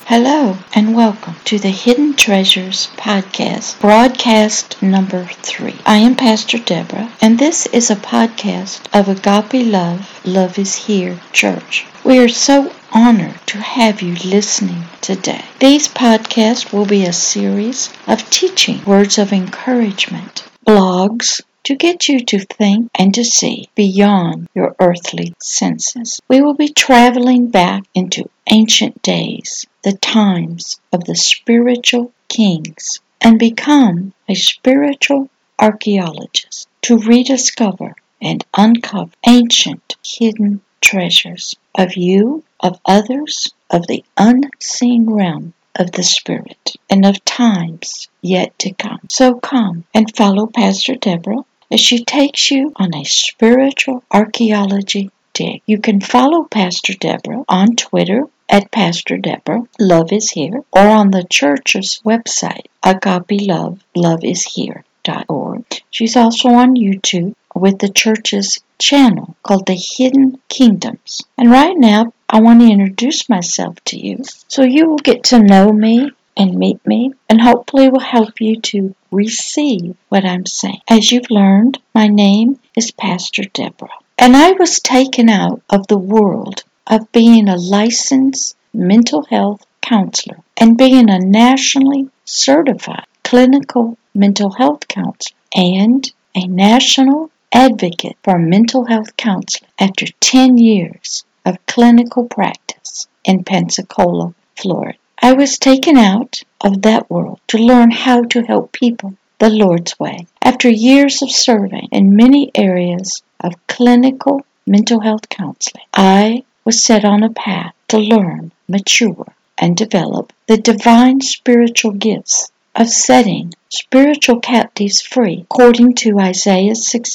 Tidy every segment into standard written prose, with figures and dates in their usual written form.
Hello and welcome to the Hidden Treasures podcast, broadcast number 3. I am Pastor Deborah, and this is a podcast of Agape Love, Love is Here Church. We are so honored to have you listening today. These podcasts will be a series of teaching, words of encouragement, blogs, to get you to think and to see beyond your earthly senses. We will be traveling back into ancient days, the times of the spiritual kings, and become a spiritual archaeologist to rediscover and uncover ancient hidden treasures of you, of others, of the unseen realm of the Spirit, and of times yet to come. So come and follow Pastor Deborah as she takes you on a spiritual archaeology dig. You can follow Pastor Deborah on Twitter at Pastor Deborah, Love is Here, or on the church's website, Agape Love, loveishere.org. She's also on YouTube with the church's channel called The Hidden Kingdoms. And right now, I want to introduce myself to you so you will get to know me and meet me, and hopefully will help you to receive what I'm saying. As you've learned, my name is Pastor Deborah, and I was taken out of the world of being a licensed mental health counselor and being a nationally certified clinical mental health counselor and a national advocate for mental health counseling after 10 years of clinical practice in Pensacola, Florida. I was taken out of that world to learn how to help people the Lord's way. After years of serving in many areas of clinical mental health counseling, I was set on a path to learn, mature, and develop the divine spiritual gifts of setting spiritual captives free, according to Isaiah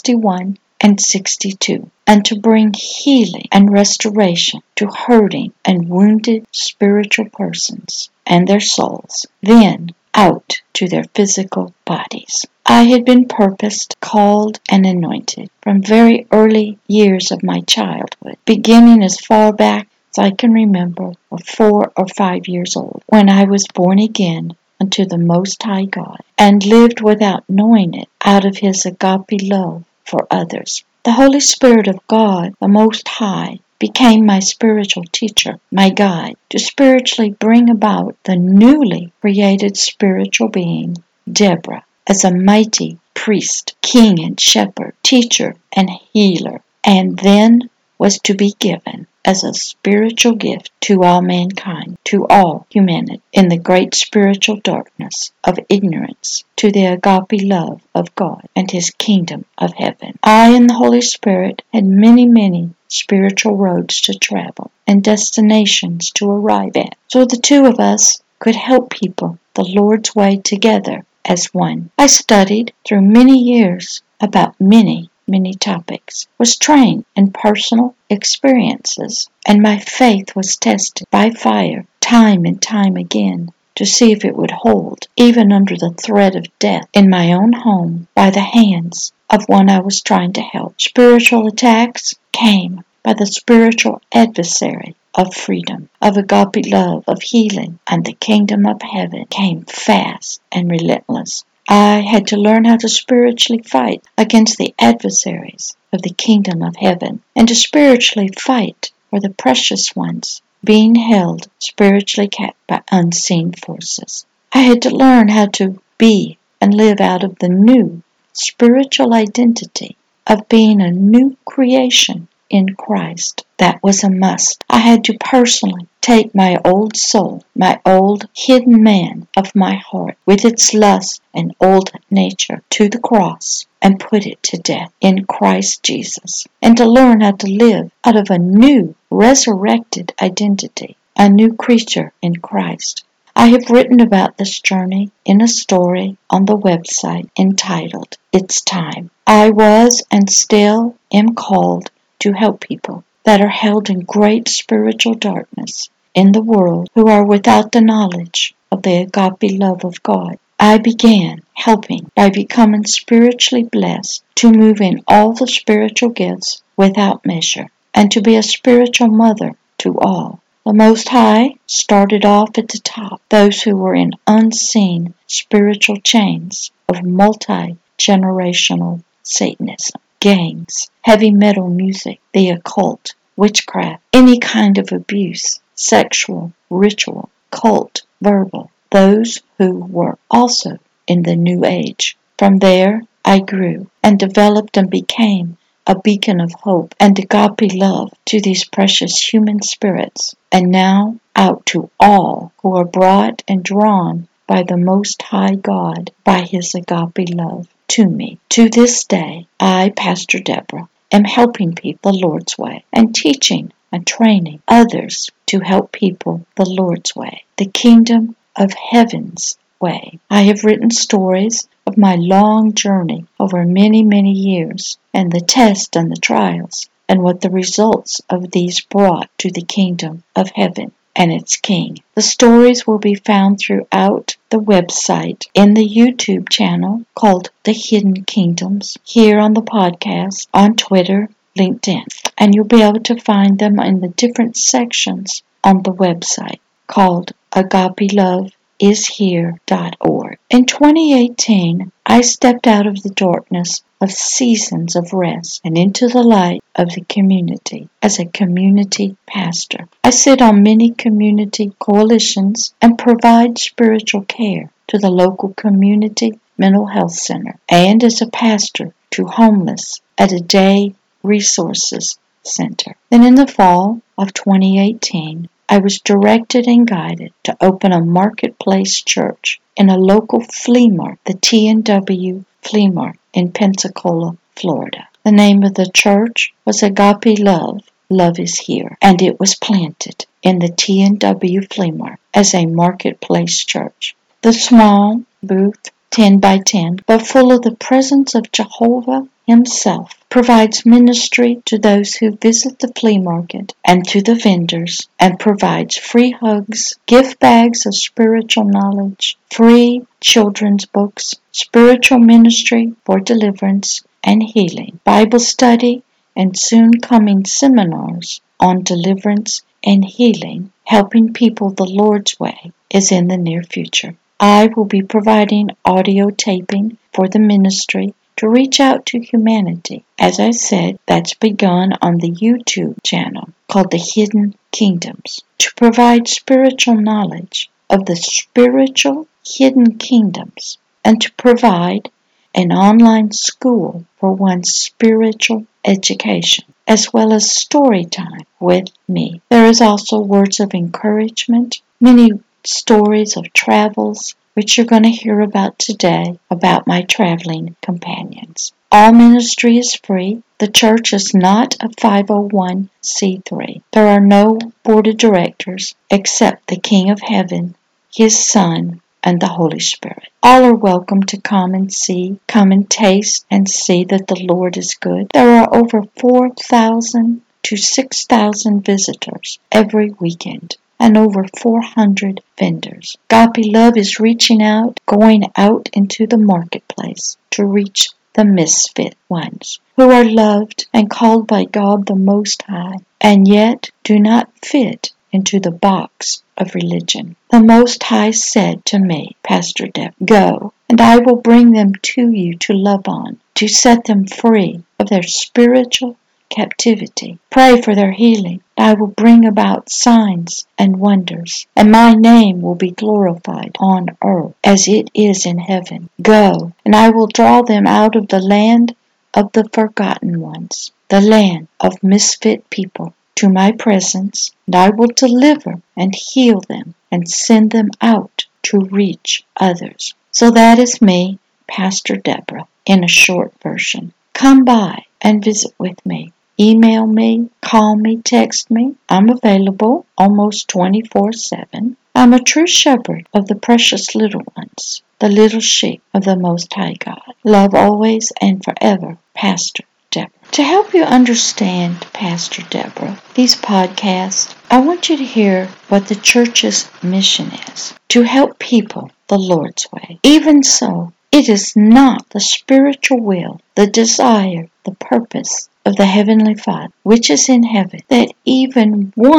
61 and 62, and to bring healing and restoration to hurting and wounded spiritual persons and their souls, then out to their physical bodies. I had been purposed, called, and anointed from very early years of my childhood, beginning as far back as I can remember, of 4 or 5 years old, when I was born again unto the Most High God, and lived without knowing it out of His agape love for others. The Holy Spirit of God, the Most High, became my spiritual teacher, my guide, to spiritually bring about the newly created spiritual being, Deborah, as a mighty priest, king and shepherd, teacher and healer, and then was to be given as a spiritual gift to all mankind, to all humanity, in the great spiritual darkness of ignorance, to the agape love of God and His kingdom of heaven. I and the Holy Spirit had many spiritual roads to travel and destinations to arrive at, so the two of us could help people the Lord's way together as one. I studied through many years about many topics, was trained in personal experiences, and my faith was tested by fire time and time again to see if it would hold, even under the threat of death in my own home by the hands of one I was trying to help. Spiritual attacks came by the spiritual adversary of freedom, of agape love, of healing, and the kingdom of heaven came fast and relentless. I had to learn how to spiritually fight against the adversaries of the kingdom of heaven, and to spiritually fight for the precious ones being held spiritually captive by unseen forces. I had to learn how to be and live out of the new spiritual identity of being a new creation in Christ. That was a must. I had to personally take my old soul, my old hidden man of my heart, with its lust and old nature, to the cross and put it to death in Christ Jesus, and to learn how to live out of a new resurrected identity, a new creature in Christ. I have written about this journey in a story on the website entitled, It's Time. I was and still am called to help people that are held in great spiritual darkness in the world, who are without the knowledge of the agape love of God. I began helping by becoming spiritually blessed to move in all the spiritual gifts without measure, and to be a spiritual mother to all The Most High started off at the top, those who were in unseen spiritual chains of multi-generational Satanism, gangs, heavy metal music, the occult, witchcraft, any kind of abuse, sexual, ritual, cult, verbal, those who were also in the New Age. From there, I grew and developed and became a beacon of hope and agape love to these precious human spirits, and now out to all who are brought and drawn by the Most High God, by His agape love to me. To this day, I, Pastor Deborah, am helping people the Lord's way and teaching and training others to help people the Lord's way, the kingdom of heaven's way. I have written stories of my long journey over many, many years, and the tests and the trials, and what the results of these brought to the kingdom of heaven and its King. The stories will be found throughout the website, in the YouTube channel called The Hidden Kingdoms, here on the podcast, on Twitter, LinkedIn, and you'll be able to find them in the different sections on the website called agapeloveishere.org. In 2018, I stepped out of the darkness of seasons of rest and into the light of the community as a community pastor. I sit on many community coalitions and provide spiritual care to the local community mental health center, and as a pastor to homeless at a day resources center. Then in the fall of 2018, I was directed and guided to open a marketplace church in a local flea market, the T&W Flea Market in Pensacola, Florida. The name of the church was Agape Love, Love is Here, and it was planted in the T&W Flea Market as a marketplace church. The small booth, 10 by 10, but full of the presence of Jehovah Himself, provides ministry to those who visit the flea market and to the vendors, and provides free hugs, gift bags of spiritual knowledge, free children's books, spiritual ministry for deliverance and healing, Bible study, and soon coming seminars on deliverance and healing, helping people the Lord's way, is in the near future. I will be providing audio taping for the ministry to reach out to humanity. As I said, that's begun on the YouTube channel called The Hidden Kingdoms, to provide spiritual knowledge of the spiritual hidden kingdoms, and to provide an online school for one's spiritual education, as well as story time with me. There is also words of encouragement, many stories of travels, which you're going to hear about today, about my traveling companions. All ministry is free. The church is not a 501c3. There are no board of directors except the King of Heaven, His Son, and the Holy Spirit. All are welcome to come and taste and see that the Lord is good. There are over 4,000 to 6,000 visitors every weekend, and over 400 vendors. Agape Love is reaching out, going out into the marketplace to reach the misfit ones who are loved and called by God the Most High, and yet do not fit into the box of religion. The Most High said to me, Pastor Deborah, go, and I will bring them to you to love on, to set them free of their spiritual captivity. Pray for their healing. I will bring about signs and wonders, and my name will be glorified on earth as it is in heaven. Go, and I will draw them out of the land of the forgotten ones, the land of misfit people, to my presence, and I will deliver and heal them and send them out to reach others. So that is me, Pastor Deborah, in a short version. Come by and visit with me. Email me, call me, text me. I'm available almost 24/7. I'm a true shepherd of the precious little ones, the little sheep of the Most High God. Love always and forever, Pastor Deborah. To help you understand Pastor Deborah, these podcasts, I want you to hear what the church's mission is: to help people the Lord's way. Even so, it is not the spiritual will, the desire, the purpose of the Heavenly Father, which is in heaven, that even one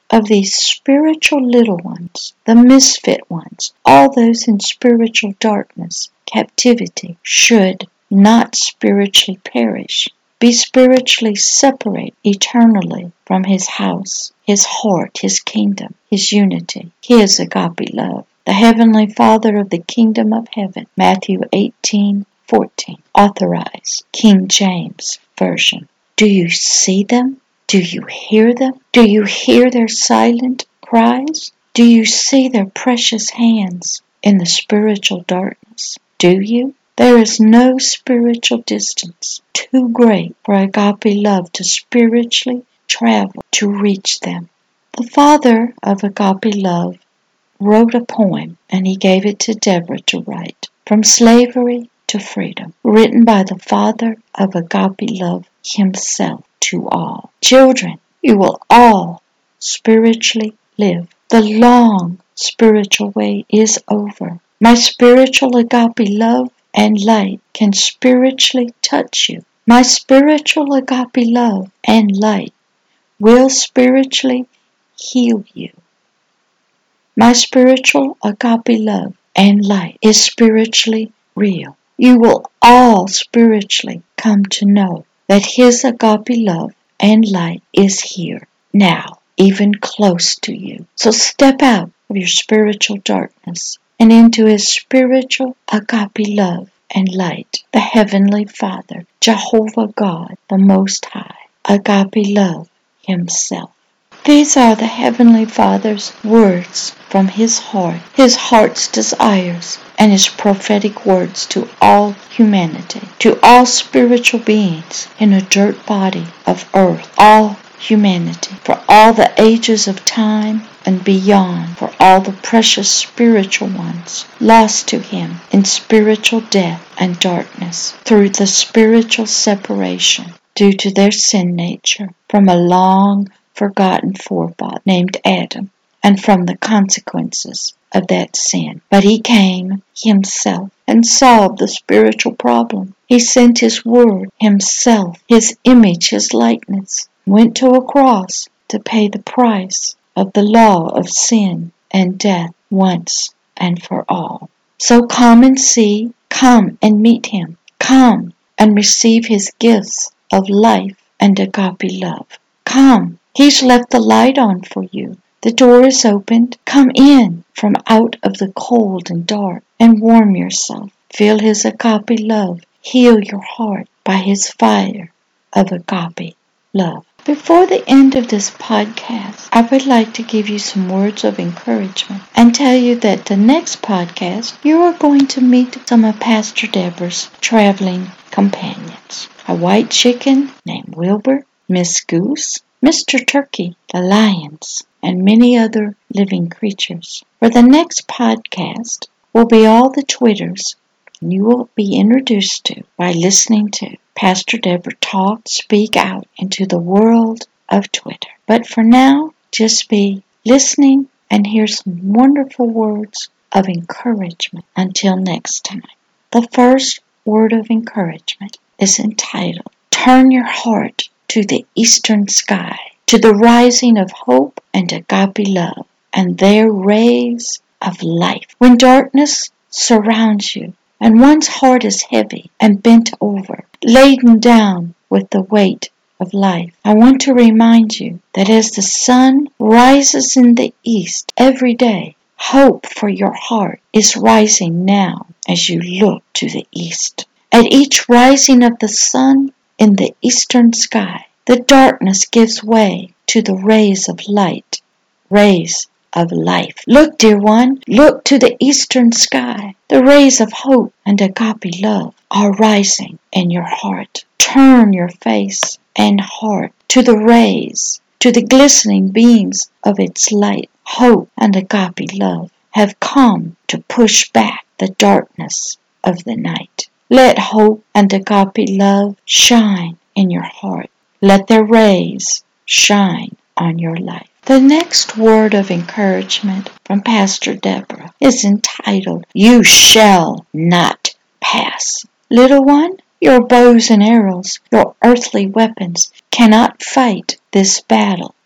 of these spiritual little ones, the misfit ones, all those in spiritual darkness, captivity, should not spiritually perish, be spiritually separate eternally from His house, His heart, His kingdom, His unity, His agape love. The Heavenly Father of the kingdom of heaven, Matthew 18:14, authorized King James Version. Do you see them? Do you hear them? Do you hear their silent cries? Do you see their precious hands in the spiritual darkness? Do you? There is no spiritual distance too great for agape love to spiritually travel to reach them. The father of agape love wrote a poem, and he gave it to Deborah to write, From Slavery to Freedom, written by the father of agape love himself to all. Children, you will all spiritually live. The long spiritual wait is over. My spiritual agape love and light can spiritually touch you. My spiritual agape love and light will spiritually heal you. My spiritual agape love and light is spiritually real. You will all spiritually come to know that His agape love and light is here, now, even close to you. So step out of your spiritual darkness and into His spiritual agape love and light, the Heavenly Father, Jehovah God, the Most High, agape love Himself. These are the Heavenly Father's words from His heart's desires, and His prophetic words to all humanity, to all spiritual beings in a dirt body of earth, all humanity, for all the ages of time and beyond, for all the precious spiritual ones lost to Him in spiritual death and darkness through the spiritual separation due to their sin nature from a long forgotten forefather named Adam, and from the consequences of that sin. But He came Himself and solved the spiritual problem. He sent His word Himself, His image, His likeness, went to a cross to pay the price of the law of sin and death once and for all. So come and see, come and meet Him, come and receive His gifts of life and agape love. Come. He's left the light on for you. The door is opened. Come in from out of the cold and dark and warm yourself. Feel His agape love. Heal your heart by His fire of agape love. Before the end of this podcast, I would like to give you some words of encouragement and tell you that the next podcast, you are going to meet some of Pastor Deborah's traveling companions. A white chicken named Wilbur, Miss Goose, Mr. Turkey, the lions, and many other living creatures. For the next podcast will be all the Twitters you will be introduced to by listening to Pastor Deborah talk, speak out into the world of Twitter. But for now, just be listening and hear some wonderful words of encouragement until next time. The first word of encouragement is entitled, Turn Your Heart to the Eastern Sky, to the rising of hope and agape love, and their rays of life. When darkness surrounds you, and one's heart is heavy and bent over, laden down with the weight of life, I want to remind you that as the sun rises in the east every day, hope for your heart is rising now as you look to the east. At each rising of the sun in the eastern sky, the darkness gives way to the rays of light, rays of life. Look, dear one, look to the eastern sky. The rays of hope and agape love are rising in your heart. Turn your face and heart to the rays, to the glistening beams of its light. Hope and agape love have come to push back the darkness of the night. Let hope and agape love shine in your heart. Let their rays shine on your life. The next word of encouragement from Pastor Deborah is entitled, You Shall Not Pass. Little one, your bows and arrows, your earthly weapons cannot fight this battle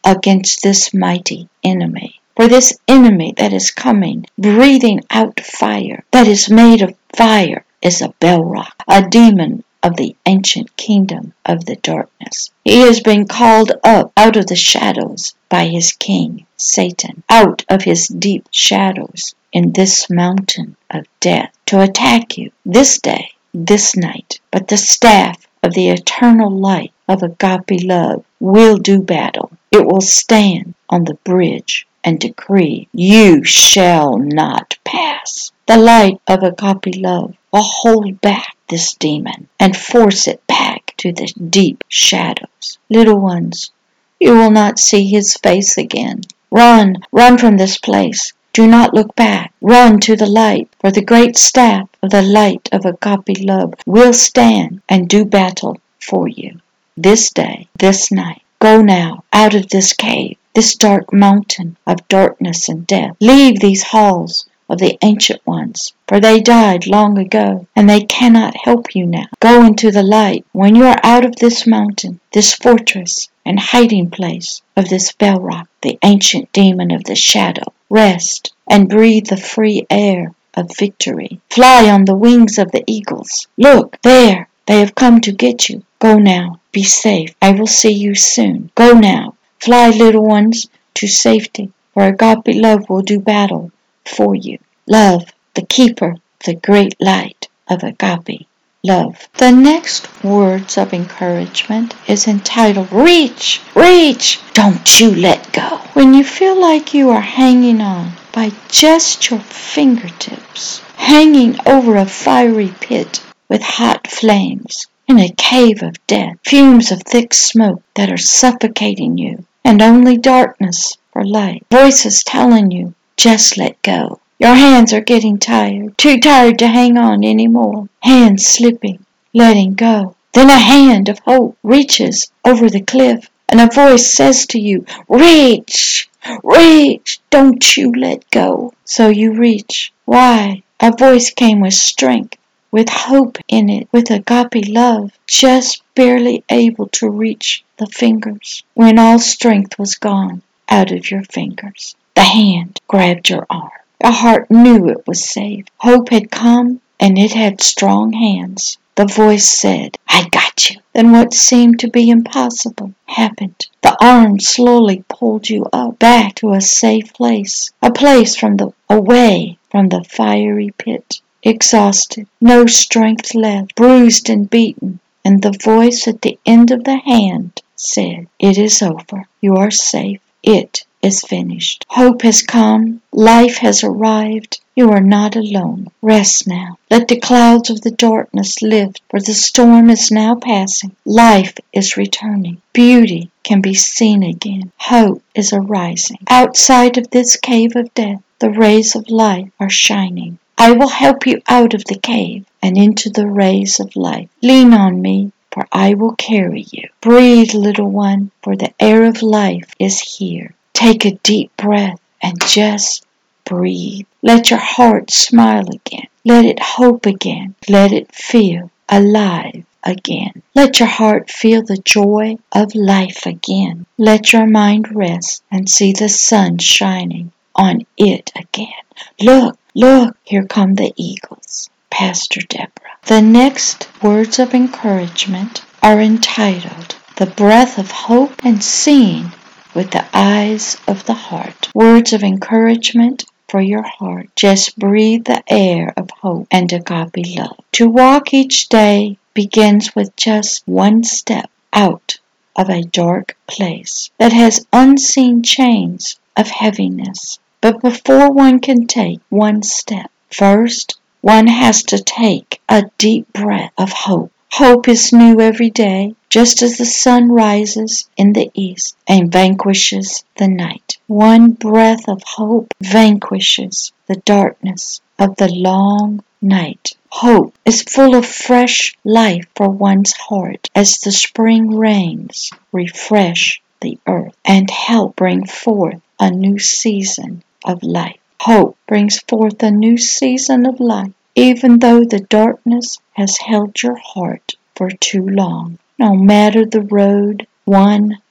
against this mighty enemy. For this enemy that is coming, breathing out fire, that is made of fire, is a Belrock, a demon of the ancient kingdom of the darkness. He has been called up out of the shadows by his king, Satan, out of his deep shadows in this mountain of death, to attack you this day, this night. But the staff of the eternal light of agape love will do battle. It will stand on the bridge and decree, you shall not pass. The light of agape love will hold back this demon and force it back to the deep shadows. Little ones, you will not see his face again. Run, run from this place. Do not look back. Run to the light, for the great staff of the light of agape love will stand and do battle for you. This day, this night, go now out of this cave, this dark mountain of darkness and death. Leave these halls of the ancient ones, for they died long ago, and they cannot help you now. Go into the light. When you are out of this mountain, this fortress and hiding place of this Belrock, the ancient demon of the shadow, rest and breathe the free air of victory. Fly on the wings of the eagles. Look, there, they have come to get you. Go now, be safe. I will see you soon. Go now, fly, little ones, to safety, for agape love will do battle for you. Love, the keeper, the great light of agape love. The next words of encouragement is entitled, Reach, reach, don't you let go. When you feel like you are hanging on by just your fingertips, hanging over a fiery pit with hot flames, in a cave of death, fumes of thick smoke that are suffocating you, and only darkness for light, voices telling you, just let go. Your hands are getting tired, too tired to hang on anymore. Hands slipping, letting go. Then a hand of hope reaches over the cliff, and a voice says to you, Reach, reach, don't you let go. So you reach. Why? A voice came with strength, with hope in it, with agape love, just barely able to reach the fingers when all strength was gone out of your fingers. The hand grabbed your arm. Your heart knew it was safe. Hope had come, and it had strong hands. The voice said, I got you. Then what seemed to be impossible happened. The arm slowly pulled you up, back to a safe place, a place away from the fiery pit. Exhausted, no strength left, bruised and beaten, and the voice at the end of the hand said, It is over. You are safe. It is finished. Hope has come. Life has arrived. You are not alone. Rest now. Let the clouds of the darkness lift, for the storm is now passing. Life is returning. Beauty can be seen again. Hope is arising. Outside of this cave of death, the rays of light are shining. I will help you out of the cave and into the rays of light. Lean on me, for I will carry you. Breathe, little one, for the air of life is here. Take a deep breath and just breathe. Let your heart smile again. Let it hope again. Let it feel alive again. Let your heart feel the joy of life again. Let your mind rest and see the sun shining on it again. Look, look, here come the eagles. Pastor Deborah. The next words of encouragement are entitled, The Breath of Hope and Seeing with the Eyes of the Heart. Words of encouragement for your heart. Just breathe the air of hope and agape love. To walk each day begins with just one step out of a dark place that has unseen chains of heaviness. But before one can take one step, first one has to take a deep breath of hope. Hope is new every day, just as the sun rises in the east and vanquishes the night. One breath of hope vanquishes the darkness of the long night. Hope is full of fresh life for one's heart as the spring rains refresh the earth and help bring forth a new season of life. Hope brings forth a new season of life, even though the darkness has held your heart for too long. No matter the road one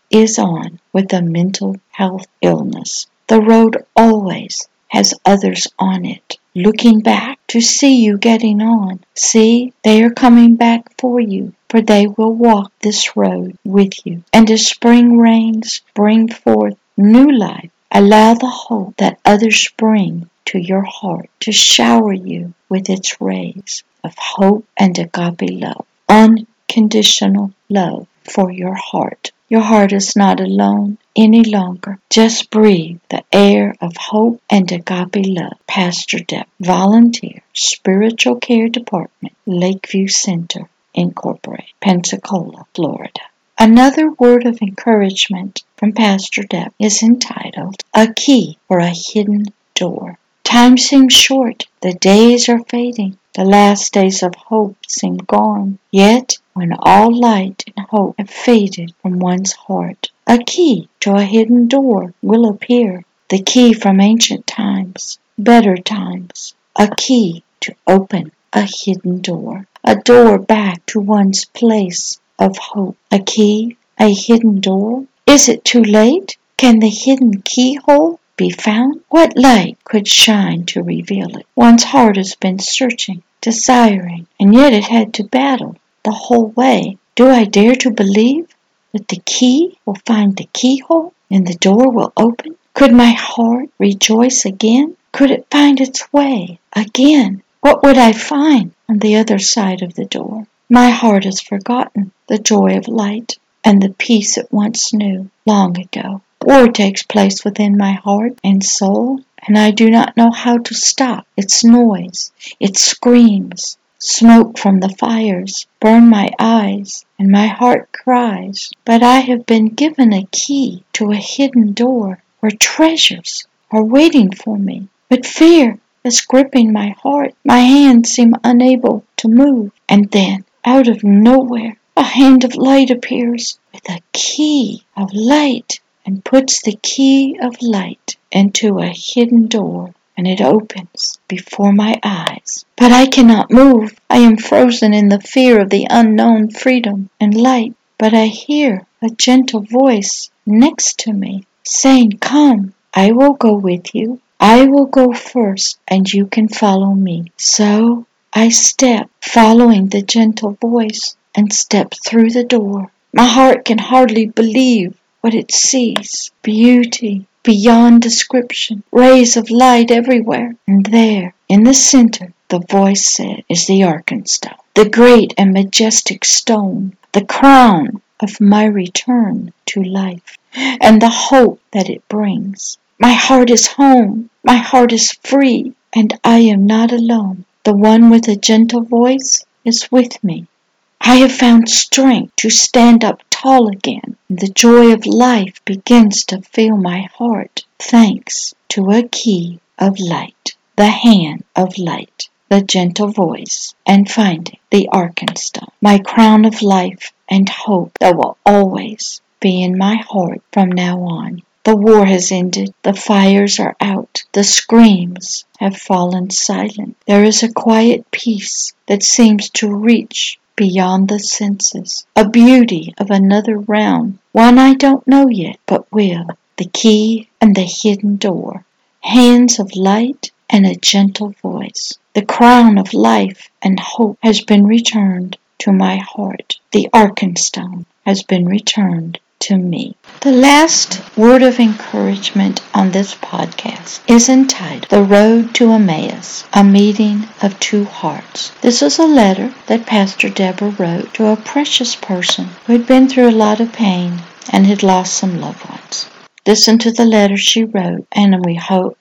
is on with a mental health illness. The road always has others on it, looking back to see you getting on. See, they are coming back for you, for they will walk this road with you. And as spring rains bring forth new life, allow the hope that others bring to your heart to shower you with its rays of hope and agape love, unconditional love for your heart. Your heart is not alone any longer. Just breathe the air of hope and agape love. Pastor Deborah, volunteer, Spiritual Care Department, Lakeview Center, Incorporated, Pensacola, Florida. Another word of encouragement from Pastor Deborah is entitled, A Key for a Hidden Door. Time seems short, the days are fading, the last days of hope seem gone. Yet, when all light and hope have faded from one's heart, a key to a hidden door will appear. The key from ancient times, better times. A key to open a hidden door. A door back to one's place of hope. A key, a hidden door. Is it too late? Can the hidden keyhole be found? What light could shine to reveal it? One's heart has been searching, desiring, and yet it had to battle the whole way. Do I dare to believe that the key will find the keyhole and the door will open? Could my heart rejoice again? Could it find its way again? What would I find on the other side of the door? My heart has forgotten the joy of light and the peace it once knew long ago. War takes place within my heart and soul, and I do not know how to stop its noise, its screams. Smoke from the fires burn my eyes, and my heart cries. But I have been given a key to a hidden door where treasures are waiting for me. But fear is gripping my heart. My hands seem unable to move. And then, out of nowhere, a hand of light appears with a key of light and puts the key of light into a hidden door, and it opens before my eyes. But I cannot move. I am frozen in the fear of the unknown freedom and light. But I hear a gentle voice next to me saying, Come, I will go with you. I will go first, and you can follow me. So I step, following the gentle voice, and step through the door. My heart can hardly believe what it sees. Beauty beyond description, rays of light everywhere. And there, in the center, the voice said, is the Arkenstone, the great and majestic stone, the crown of my return to life, and the hope that it brings. My heart is home, my heart is free, and I am not alone. The one with a gentle voice is with me. I have found strength to stand up tall again. The joy of life begins to fill my heart, thanks to a key of light, the hand of light, the gentle voice, and finding the Arkenstone, my crown of life and hope that will always be in my heart from now on. The war has ended, the fires are out, the screams have fallen silent. There is a quiet peace that seems to reach beyond the senses, a beauty of another realm, one I don't know yet, but will. The key and the hidden door, hands of light and a gentle voice. The crown of life and hope has been returned to my heart. The Arkenstone has been returned to me. The last word of encouragement on this podcast is entitled The Road to Emmaus, a Meeting of Two Hearts. This is a letter that Pastor Deborah wrote to a precious person who had been through a lot of pain and had lost some loved ones. Listen to the letter she wrote, and I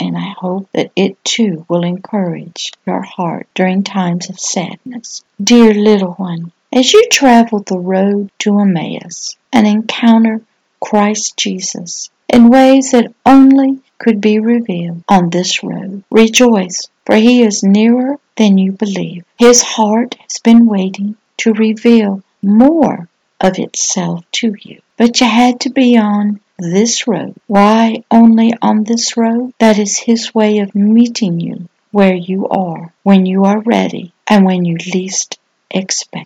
hope that it too will encourage your heart during times of sadness. Dear little one, as you travel the road to Emmaus and encounter Christ Jesus in ways that only could be revealed on this road, rejoice, for He is nearer than you believe. His heart has been waiting to reveal more of itself to you. But you had to be on this road. Why only on this road? That is His way of meeting you where you are, when you are ready, and when you least expect it.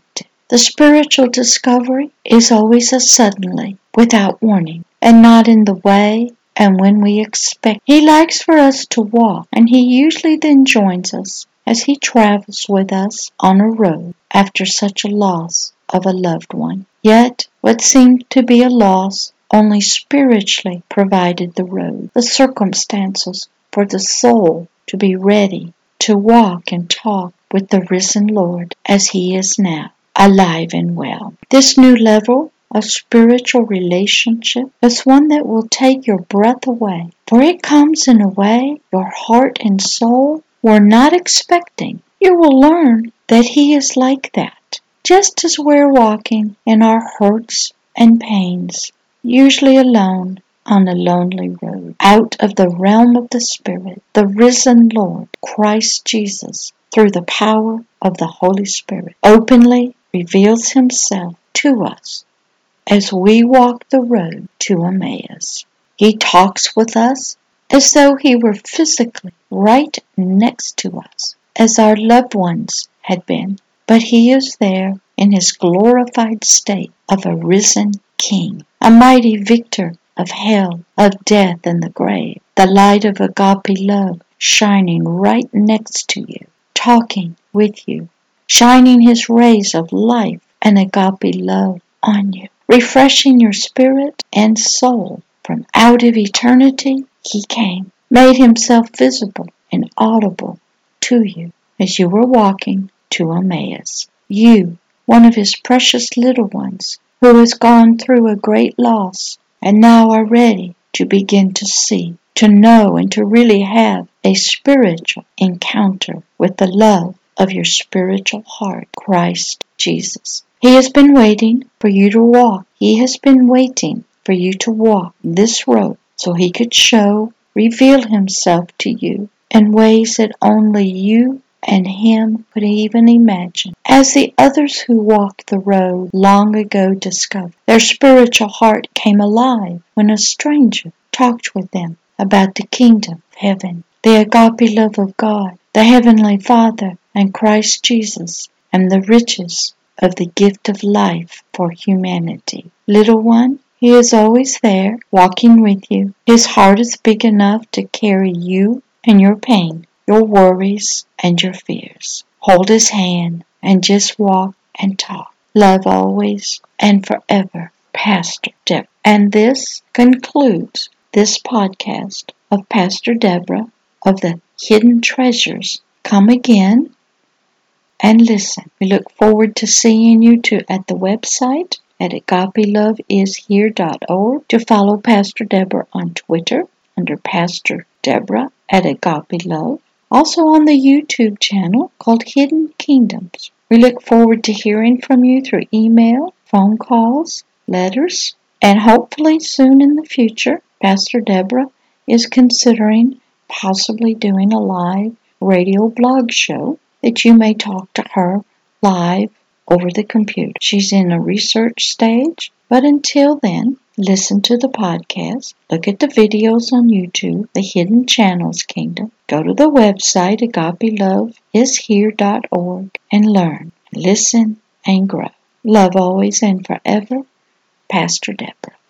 The spiritual discovery is always a suddenly, without warning, and not in the way and when we expect. He likes for us to walk, and he usually then joins us as he travels with us on a road after such a loss of a loved one. Yet what seemed to be a loss only spiritually provided the road, the circumstances for the soul to be ready to walk and talk with the risen Lord as he is now, alive and well. This new level of spiritual relationship is one that will take your breath away, for it comes in a way your heart and soul were not expecting. You will learn that he is like that, just as we're walking in our hurts and pains, usually alone on a lonely road, out of the realm of the Spirit. The risen Lord, Christ Jesus, through the power of the Holy Spirit, openly reveals himself to us as we walk the road to Emmaus. He talks with us as though he were physically right next to us, as our loved ones had been, but he is there in his glorified state of a risen King, a mighty victor of hell, of death, and the grave, the light of agape love shining right next to you, talking with you, shining his rays of life and agape love on you, refreshing your spirit and soul. From out of eternity he came, made himself visible and audible to you as you were walking to Emmaus. You, one of his precious little ones, who has gone through a great loss and now are ready to begin to see, to know, and to really have a spiritual encounter with the love of your spiritual heart, Christ Jesus. He has been waiting for you to walk. He has been waiting for you to walk this road so he could reveal himself to you in ways that only you and him could even imagine. As the others who walked the road long ago discovered, their spiritual heart came alive when a stranger talked with them about the kingdom of heaven, the agape love of God, the heavenly Father, and Christ Jesus, and the riches of the gift of life for humanity. Little one, he is always there, walking with you. His heart is big enough to carry you and your pain, your worries, and your fears. Hold his hand and just walk and talk. Love always and forever, Pastor Deborah. And this concludes this podcast of Pastor Deborah of the Hidden Treasures. Come again and listen. We look forward to seeing you at the website at agapeloveishere.org, to follow Pastor Deborah on Twitter under Pastor Deborah at Agape Love. Also on the YouTube channel called Hidden Kingdoms. We look forward to hearing from you through email, phone calls, letters, and hopefully soon in the future, Pastor Deborah is considering possibly doing a live radio blog show that you may talk to her live over the computer. She's in a research stage, but until then, listen to the podcast, look at the videos on YouTube, The Hidden Channels Kingdom, go to the website agapeloveishere.org and learn, listen, and grow. Love always and forever, Pastor Deborah.